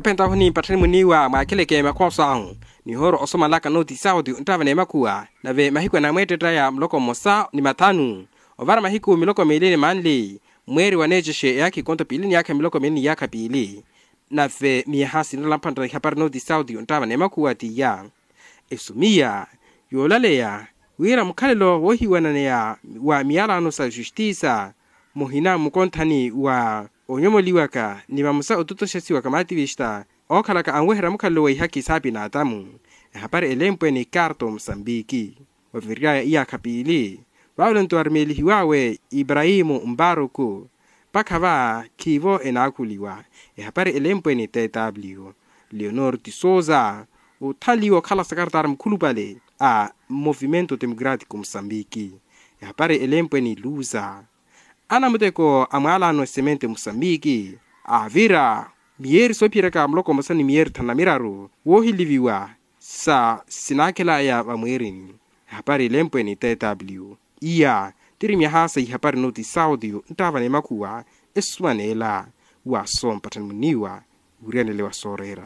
upenda huni patani muniwa makeleke makwasang ni horo osoma laka noti saudi untava ne makua na ve mahiko na mwete ya mloko mosa ni matanu ovara mahiko miloko melini manli mweri wanejeshe yaki konto pilini yake miloko melini yaka pili na ve miyahasi nalampanda hapar noti saudi untava ne makua tiya esumia yolalea wira mkalelo wohi wananea wa miyala anusa justiça mohina mukontani wa onyomoliwaka ni bamusa ututoshesi wakamati vista okalaka anwehera mukalo wa haki sabi na atamu hapare elempo ni karto Msambiki waviria iya kapili waulento armeli hiwawe Ibrahimu Mbaruku pakava kivo enakuliwa hapare elempo ni TW Leonor de Souza utaliwa kala sakartar mkulubale a Movimento Democrático Msambiki hapare elempo ni Luza ana muteko amala no semente Msambiki avira mier sopiraka mloko masani mier tanamiraru wohiliviwa sa sinakela ya bamwerini hapari lempo ni TW iya tirimya hasa hapari noti saudi ntava ne makuwa eswanela wa som patanmuniwa urianele wa sorera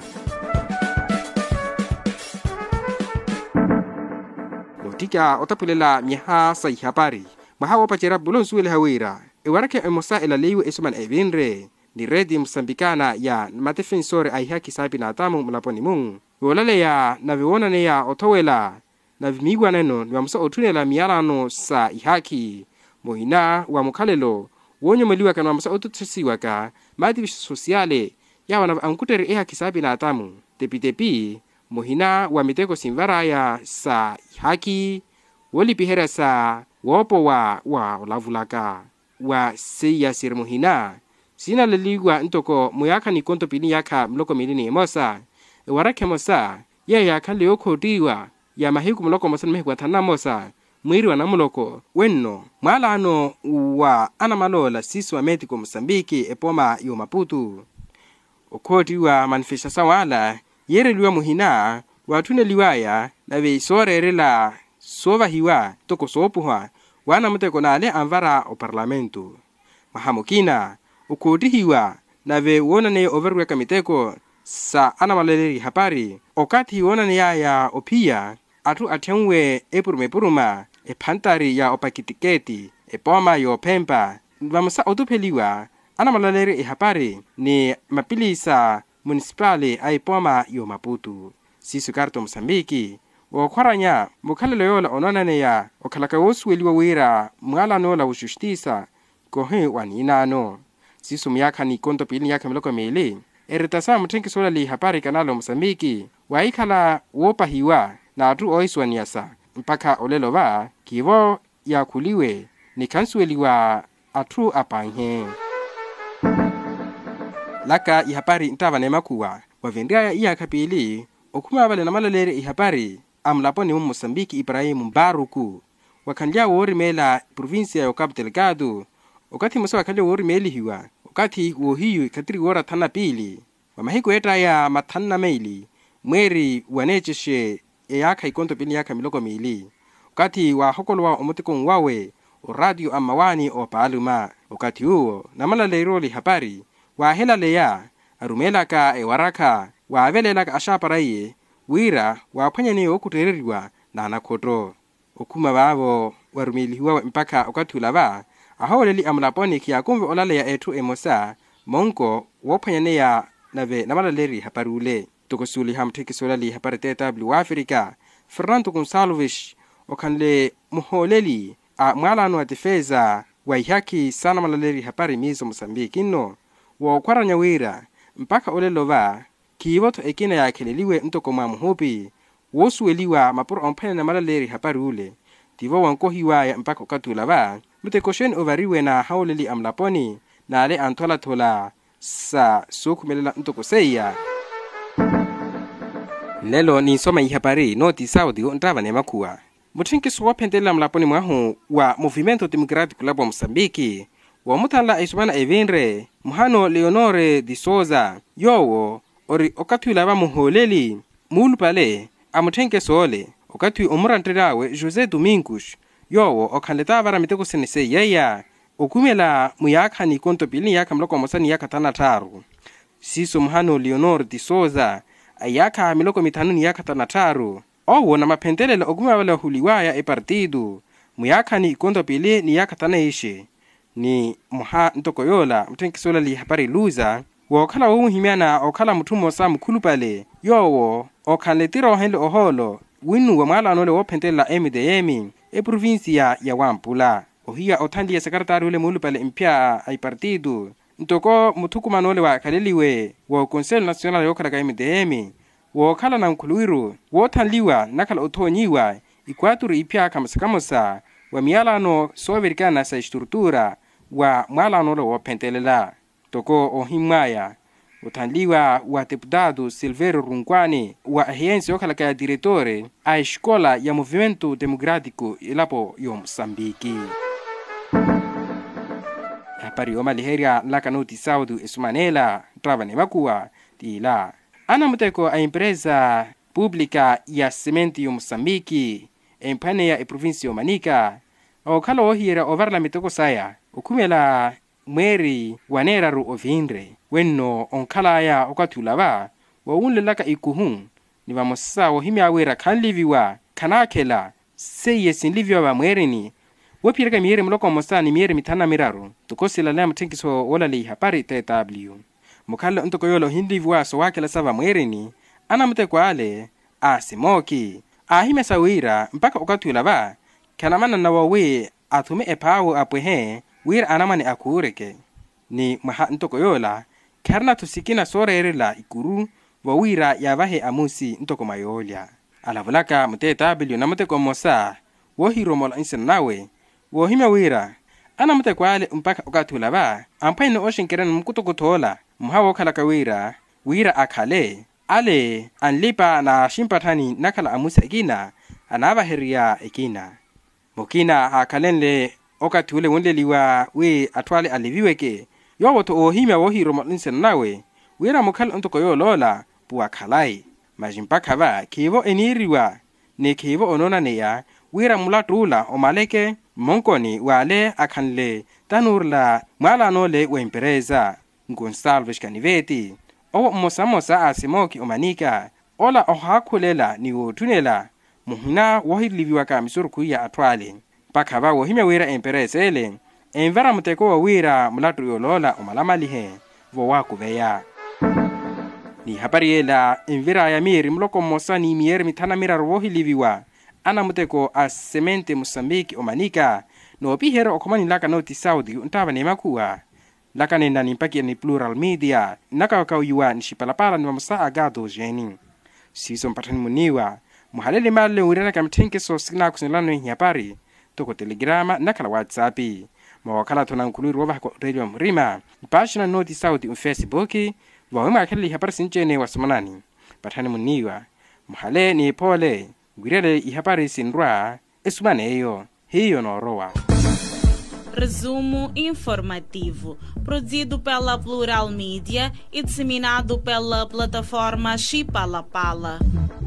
notika otapulela mihasa hapari mahawa pachera bulon suele hawira ewarake emosa ela lewe esman evinre ni redi msambikana ya matefensore ai haki sabi na tamu mlaponi mung wolale ya na viona ne ya otowela na vimigwa neno ni wamsa otunela miyalano sa ihaki mohina wa mukalelo wonyo meliwa kana wamsa otutesiwa ka madivish sociale ya wana ankutere haki sabi na tamu tepi mohina wa miteko simvara ya sa ihaki woli pihera sa wopo wa olavulaka wa seya sirmuhina sina leligwa ntoko muyaka ni konto pini yaka mloko milini emosa warake mosa ya kale diwa ya mahiku mloko mosa mehwa tana mosa mwiri wa namuloko wenno malano wa anamalola siswa medico Msambiki epoma yo Maputo okodiwa manifestation wala yereliwa muhina watune liwaya na ve sorerela sova hiwa toko sopuha wana muteko na ale anvara o parlamento mahamukina ukodihiwa na ve wonane overweka miteko sa anamaleri hapari okati wonane ya opia atu atenwe epuruma epantari ya opakitiketi epoma yo pempa vamsa otupeliwa anamaleri hapari ni mapilisa municipale aipoma yo Maputo sisu karto Msambiki wakwaranya mukalelo yola ononane ya okalaka wosueliwa wira mwala no la justiça kohe waninano sisu miyaka ni konto pili yaka mloko mele eritasa mutenki sola li hapari kanalo Msambiki waikala wopa hiwa na atu oiswaniasa mpaka olelova kivo ya kuliwe ni kansueliwa atu apanghe laka ihapari ntava nemakuwa wavendia iya kapili okuma vale na malalere ihapari amlaponi Msambiki Ibrahimu Mbaruku wakandia wori mela provincia ya Cabo Delgado wakati musa wakandia wori meli hiwa wakati wohiyu katiri wora tana pili wamahiko eta ya matana meli mweri wanejeshe yaka ikonto pili yaka miloko mili wakati wa hokolwa omutiko wawe radio amawani o paluma wakati huo na malalero li hapari wa hela leya arumela ka waraka wa avelela ka ashaparaye wira wapanya ni okutereriwa na anakoto okuma babo warumiliwa mpaka okatulava ahawleli amlaponi kiakumve olale ya etu emosa monko wapanya ne ya nave namaleri haparule tokosuli hamteki solali haparete TW Africa Fernando Gonçalves okanle muholeli a mwalano atefeza wa ihaki sana maleri hapari mizo Msambiki no wa kwaranya wira mpaka olelova kivoto ekina ya keleliwe ntoko mamuhopi wosueliwa mapuro ompene na malaleri haparule tivo wankohiwa ya mpaka okatulava mutekoshen ovariwe na hauleli amlaponi na ale antola tola sa sokumelela ntoko seya lelo ni soma ihapari noti saudi ntava ne makuwa mutinki so wapendela amlaponi mwahu wa Movimento Democrático labo Msambiki wa mutala isubana evinre muhano Leonor de Souza yowo ori okatulava muholeli mulupale amutenke sole okati omurantirawe José Domingos yowo okhandeta vara miteko senese yaya okumela muyaka ni konto pili yaka mloko mosani yaka tana taru Siso Mhano Leonor de Souza ayaka miloko mitano ni yaka tanataru owo na mapendelele oguma wala huliwaya partido muyaka ni ikondo pili ni yaka tanaishi ni muha ntokoyola mtenkisola li habari luza wakala himiana okala mutumo sa mkulu pale yowo okanletiro hele oholo winu wa mwala anole wopendela MDM provincia ya Wampula ohia otandi ya sekretari ule mulu pale mpya ay partido ntoko mutuku manole wa kaleliwe wa Conseil National yokala MDM wakala na mkuluiru wotanliwa nakala otonyiwa ikwaturu ipya kamasakamosa wa mialano soverikana sa estrutura wa mwala anole wopendelela toko ohimaya utanliwa wa deputado Silverio Runkwani wa ahiensi okala ya diretore a escola ya Movimento Democrático ilapo yo Msambiki. Habari oma liheria laka noti saudu esumanela travane makua tila. Ana muteko a empresa pública ya Cimento yo Msambiki empane ya provincia Manica okala ohira overla mitoko saya ukumela mweri waneraru ovinre wenno onkala ya okatulaba wa unlelaka ikuhun ni bamosa ohimi awera kanliviwa kanakela seye sinliviwa ba mwerini wopireka miere mloko mosa ni miere mitana miraru tukosila la mtenkiso wala li habari TW mukalla ntokoyolo hindiviwa so wakela sava mwerini ana mtekwa ale asimoki ahime sawira mpaka okatulaba kanamana na wawe atume epawo apwehe wira anamani akureke ni maha ntokoyola karna tusikina sorerela ikuru wawira yabahe amusi ntokomayolya alavulaka mutetabilyo na muteko mosa wohiromola insenawe wohima wira ana mutekwale mpaka okatulaba ampaino oshinkerana mkutokotola mhawo kala wira akhale ale anlipa na shimpatani nakala amusi ekina anabaheria ekina mokina akalenle okatule wondeliwa we atwale aliviweke yowoto ohima wohiro nawe wira mukhala ntokoyolola puakhalai majimpaka ba kivo eniriwa ne kivo onona neya wira mulatula omaleke monkoni wale akhanle tanurla mwala nole wempereza Gonçalves Caniveti owo mosamosa asimoki omanika ola ohakhulela ni wothunela muhuna wohiliviwa ka misurku ya atwale pakaba wohime wira emperesele envara muteko wa wira mulatu yolola omalamalihe vo wakubeya ni habariela envira ya miri mloko mosani miere mitana mira wohiliviwa ana muteko a Semente Mozambique omanika no pihero okomani laka noti saudi ntaba ne makua laka nenda ni mpaki ni Plural Media naka wakauiwa nishipalapala ni mamusa agado jeni siso mpatani muniwa muhalele male urena kamtenke so signa kusinilano hii habari toko telegrama nakala WhatsApp mawakala tunankuluru wabako radio mrima pagina noti saudi Facebook wawema akali habari sinjene wasumanani patani muniwa muhale ni pole gwirele ihabari sinrwa esumaneyo hiyo norowa. Resumo informativo, produzido pela Plural Media e disseminado pela plataforma Chipalapala.